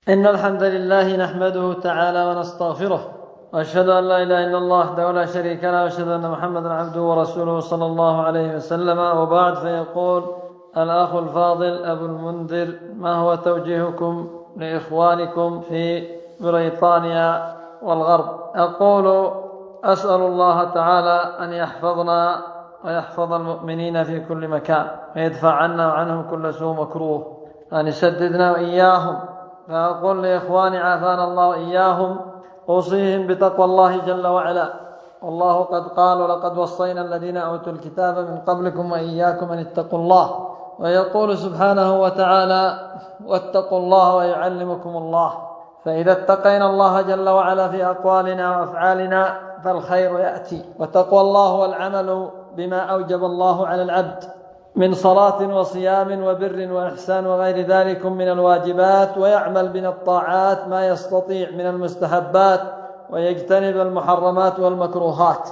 إن الحمد لله نحمده تعالى ونستغفره، وأشهد أن لا إله إلا الله وحده لا شريك له، وأشهد أن محمدا عبده ورسوله صلى الله عليه وسلم. وبعد، فيقول الأخ الفاضل أبو المنذر: ما هو توجيهكم لإخوانكم في بريطانيا والغرب؟ أقول: أسأل الله تعالى أن يحفظنا ويحفظ المؤمنين في كل مكان، ويدفع عنا وعنهم كل سوء مكروه، أن يسددنا وإياهم. فأقول لإخواني عافانا الله وإياهم: أوصيهم بتقوى الله جل وعلا، والله قد قال: ولقد وصينا الذين أوتوا الكتاب من قبلكم وإياكم أن اتقوا الله. ويقول سبحانه وتعالى: واتقوا الله ويعلمكم الله. فإذا اتقينا الله جل وعلا في أقوالنا وأفعالنا فالخير يأتي. وتقوى الله والعمل بما أوجب الله على العبد من صلاة وصيام وبر وإحسان وغير ذلك من الواجبات، ويعمل من الطاعات ما يستطيع من المستحبات، ويجتنب المحرمات والمكروهات.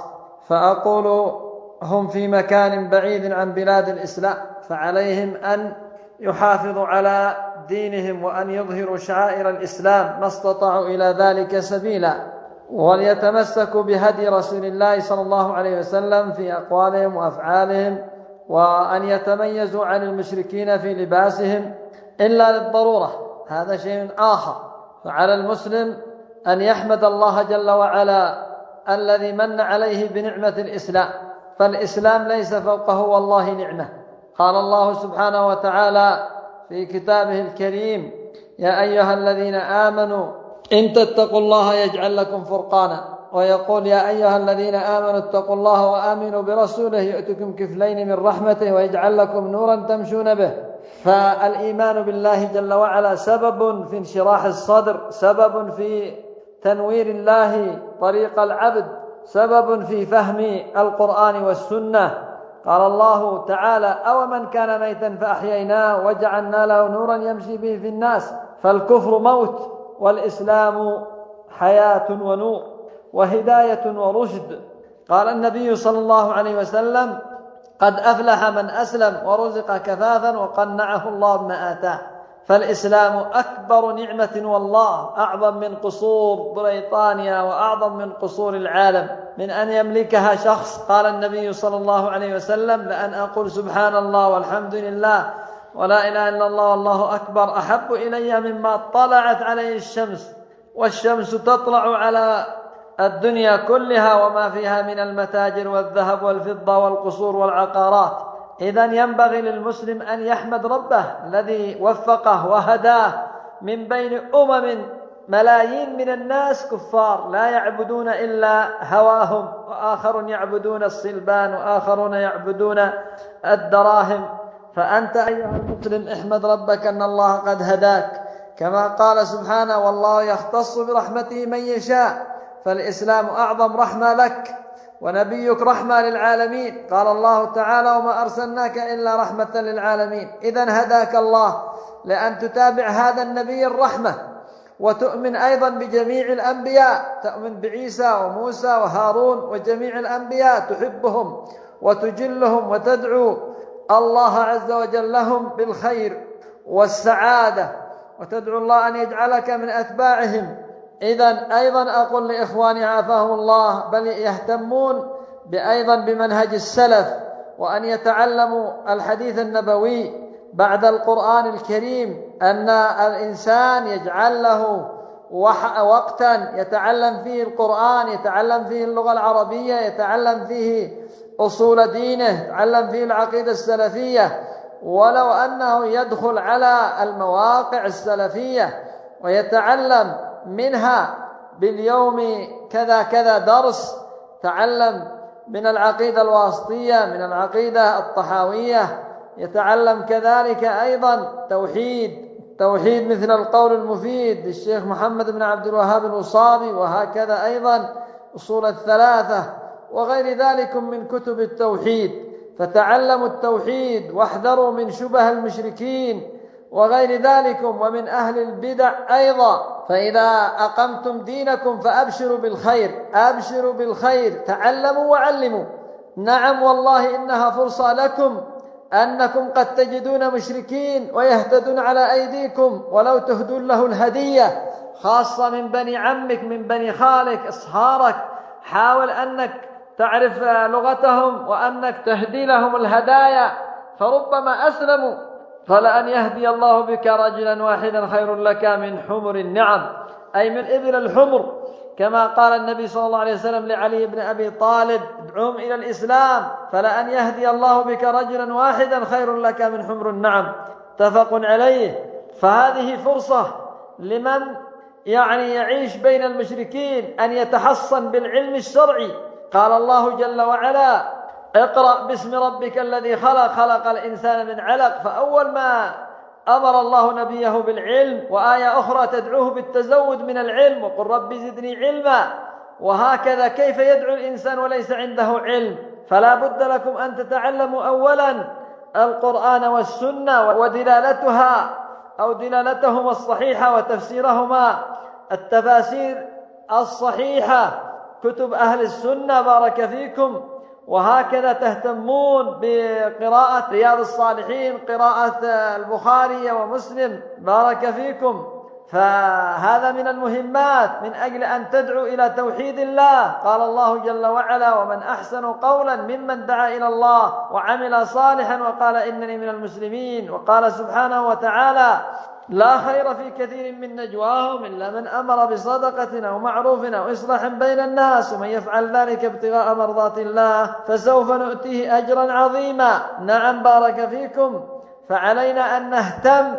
فأقول: هم في مكان بعيد عن بلاد الإسلام، فعليهم أن يحافظوا على دينهم وأن يظهروا شعائر الإسلام ما استطاعوا إلى ذلك سبيلا، وليتمسكوا بهدي رسول الله صلى الله عليه وسلم في أقوالهم وأفعالهم، وأن يتميزوا عن المشركين في لباسهم إلا للضرورة، هذا شيء آخر. فعلى المسلم أن يحمد الله جل وعلا الذي من عليه بنعمة الإسلام، فالإسلام ليس فوقه والله نعمة. قال الله سبحانه وتعالى في كتابه الكريم: يا أيها الذين آمنوا إن تتقوا الله يجعل لكم فرقانا. ويقول: يا أيها الذين آمنوا اتقوا الله وآمنوا برسوله يؤتكم كفلين من رحمته ويجعل لكم نورا تمشون به. فالإيمان بالله جل وعلا سبب في انشراح الصدر، سبب في تنوير الله طريق العبد، سبب في فهم القرآن والسنة. قال الله تعالى: أومن كان ميتا فأحييناه وجعلنا له نورا يمشي به في الناس. فالكفر موت، والإسلام حياة ونور وهداية ورشد. قال النبي صلى الله عليه وسلم: قد أفلح من أسلم ورزق كفافا وقنعه الله بما آتاه. فالإسلام أكبر نعمة، والله أعظم من قصور بريطانيا وأعظم من قصور العالم، من أن يملكها شخص. قال النبي صلى الله عليه وسلم: لأن أقول سبحان الله والحمد لله ولا إله إلا الله والله أكبر أحب إلي مما طلعت عليه الشمس. والشمس تطلع على الدنيا كلها وما فيها من المتاجر والذهب والفضة والقصور والعقارات. إذن ينبغي للمسلم أن يحمد ربه الذي وفقه وهداه من بين ملايين من الناس كفار لا يعبدون إلا هواهم، وآخرون يعبدون الصلبان، وآخرون يعبدون الدراهم. فأنت أيها المسلم احمد ربك أن الله قد هداك، كما قال سبحانه: والله يختص برحمته من يشاء. فالإسلام أعظم رحمة لك، ونبيك رحمة للعالمين. قال الله تعالى: وما أرسلناك إلا رحمة للعالمين. إذن هداك الله لأن تتابع هذا النبي الرحمة، وتؤمن أيضا بجميع الأنبياء، تؤمن بعيسى وموسى وهارون وجميع الأنبياء، تحبهم وتجلهم وتدعو الله عز وجل لهم بالخير والسعادة، وتدعو الله أن يجعلك من أتباعهم. إذن أيضا أقول لإخواني عافاهم الله بل يهتمون أيضا بمنهج السلف، وأن يتعلموا الحديث النبوي بعد القرآن الكريم، أن الإنسان يجعل له وقتا يتعلم فيه القرآن، يتعلم فيه اللغة العربية، يتعلم فيه أصول دينه، يتعلم فيه العقيدة السلفية، ولو أنه يدخل على المواقع السلفية ويتعلم منها باليوم كذا كذا درس، تعلم من العقيدة الواسطية، من العقيدة الطحاوية، يتعلم كذلك أيضا توحيد مثل القول المفيد للشيخ محمد بن عبد الوهاب الوصابي، وهكذا أيضا أصول الثلاثة وغير ذلك من كتب التوحيد. فتعلموا التوحيد واحذروا من شبه المشركين وغير ذلك ومن أهل البدع أيضا. فإذا أقمتم دينكم فأبشروا بالخير، أبشروا بالخير، تعلموا وعلموا. نعم والله إنها فرصة لكم أنكم قد تجدون مشركين ويهتدون على أيديكم ولو تهدون له الهدية، خاصة من بني عمك من بني خالك إصهارك، حاول أنك تعرف لغتهم وأنك تهدي لهم الهدايا فربما أسلموا. فلأن يهدي الله بك رجلا واحدا خير لك من حمر النعم، أي من إبل الحمر، كما قال النبي صلى الله عليه وسلم لعلي بن أبي طالب: ادعوهم إلى الإسلام، فلأن يهدي الله بك رجلا واحدا خير لك من حمر النعم. متفق عليه. فهذه فرصة لمن يعيش بين المشركين أن يتحصن بالعلم الشرعي. قال الله جل وعلا: اقرأ باسم ربك الذي خلق، خلق الإنسان من علق. فأول ما أمر الله نبيه بالعلم، وآية أخرى تدعوه بالتزود من العلم: وقل رب زدني علما. وهكذا كيف يدعو الإنسان وليس عنده علم؟ فلا بد لكم أن تتعلموا أولا القرآن والسنة ودلالتها أو دلالتهما الصحيحة وتفسيرهما، التفاسير الصحيحة، كتب أهل السنة بارك فيكم. وهكذا تهتمون بقراءة رياض الصالحين، قراءة البخاري ومسلم بارك فيكم. فهذا من المهمات من أجل أن تدعو إلى توحيد الله. قال الله جل وعلا: ومن أحسن قولا ممن دعا إلى الله وعمل صالحا وقال إنني من المسلمين. وقال سبحانه وتعالى: لا خير في كثير من نجواهم إلا من أمر بصدقة أو معروف أو إصلاح بين الناس ومن يفعل ذلك ابتغاء مرضات الله فسوف نؤتيه أجرا عظيما. نعم بارك فيكم. فعلينا أن نهتم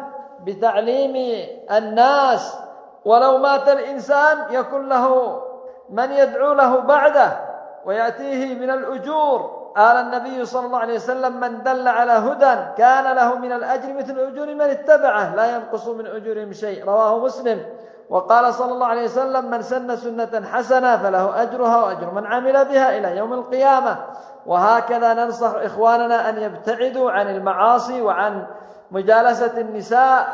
بتعليم الناس، ولو مات الإنسان يكون له من يدعو له بعده ويأتيه من الأجور. قال النبي صلى الله عليه وسلم: من دل على هدى كان له من الأجر مثل أجور من اتبعه لا ينقص من أجورهم شيء، رواه مسلم. وقال صلى الله عليه وسلم: من سن سنة حسنة فله أجرها وأجر من عمل بها إلى يوم القيامة. وهكذا ننصح إخواننا أن يبتعدوا عن المعاصي وعن مجالسة النساء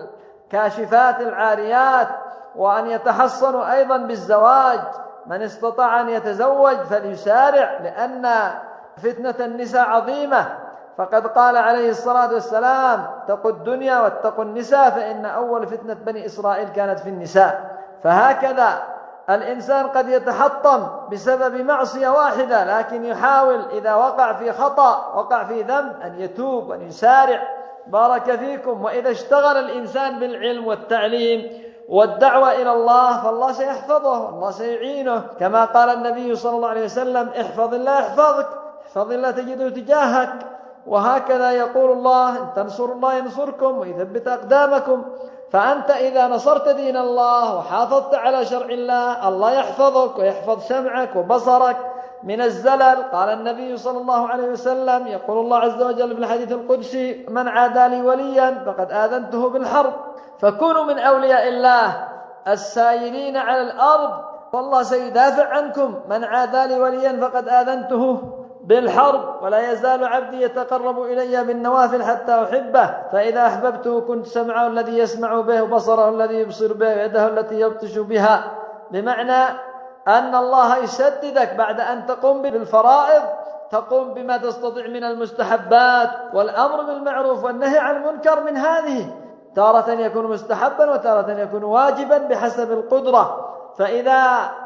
الكاشفات العاريات، وأن يتحصنوا أيضا بالزواج. من استطاع أن يتزوج فليسارع، لأن فتنة النساء عظيمة. فقد قال عليه الصلاة والسلام: اتقوا الدنيا واتقوا النساء فإن أول فتنة بني إسرائيل كانت في النساء. فهكذا الإنسان قد يتحطم بسبب معصية واحدة، لكن يحاول إذا وقع في خطأ وقع في ذنب أن يتوب وأن يسارع بارك فيكم. وإذا اشتغل الإنسان بالعلم والتعليم والدعوة إلى الله فالله سيحفظه والله سيعينه، كما قال النبي صلى الله عليه وسلم: احفظ الله يحفظك، احفظ الله تجده تجاهك. وهكذا يقول الله: إن تنصروا الله ينصركم ويثبت أقدامكم. فأنت إذا نصرت دين الله وحافظت على شرع الله، الله يحفظك ويحفظ سمعك وبصرك من الزلل. قال النبي صلى الله عليه وسلم: يقول الله عز وجل في الحديث القدسي: من عادى لي وليا فقد آذنته بالحرب. فكونوا من أولياء الله السائرين على الأرض والله سيدافع عنكم. من عادى لي وليا فقد آذنته بالحرب، ولا يزال عبدي يتقرب إلي بالنوافل حتى أحبه، فإذا أحببته كنت سمعه الذي يسمع به وبصره الذي يبصر به ويده التي يبطش بها. بمعنى أن الله يسددك بعد أن تقوم بالفرائض، تقوم بما تستطيع من المستحبات والأمر بالمعروف والنهي عن المنكر. من هذه تارة يكون مستحبا وتارة يكون واجبا بحسب القدرة. فإذا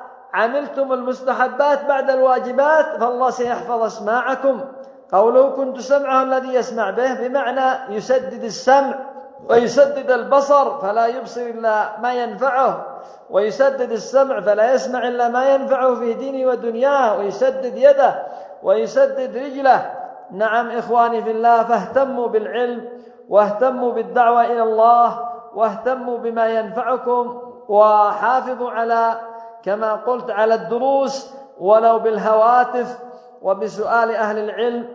عملتم المستحبات بعد الواجبات فالله سيحفظ أسماعكم. قوله: كنت سمعه الذي يسمع به، بمعنى يسدد السمع ويسدد البصر فلا يبصر إلا ما ينفعه، ويسدد السمع فلا يسمع إلا ما ينفعه في دينه ودنياه، ويسدد يده ويسدد رجله. نعم إخواني في الله، فاهتموا بالعلم واهتموا بالدعوة إلى الله واهتموا بما ينفعكم، وحافظوا على كما قلت على الدروس ولو بالهواتف وبسؤال أهل العلم.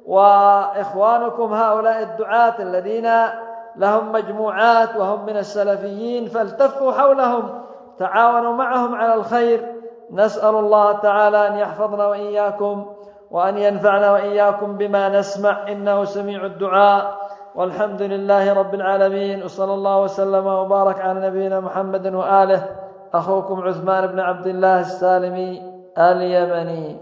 وإخوانكم هؤلاء الدعاة الذين لهم مجموعات وهم من السلفيين فالتفوا حولهم، تعاونوا معهم على الخير. نسأل الله تعالى أن يحفظنا وإياكم وأن ينفعنا وإياكم بما نسمع، إنه سميع الدعاء. والحمد لله رب العالمين، وصلى الله وسلم وبارك على نبينا محمد وآله. أخوكم عثمان بن عبد الله السالمي اليمني.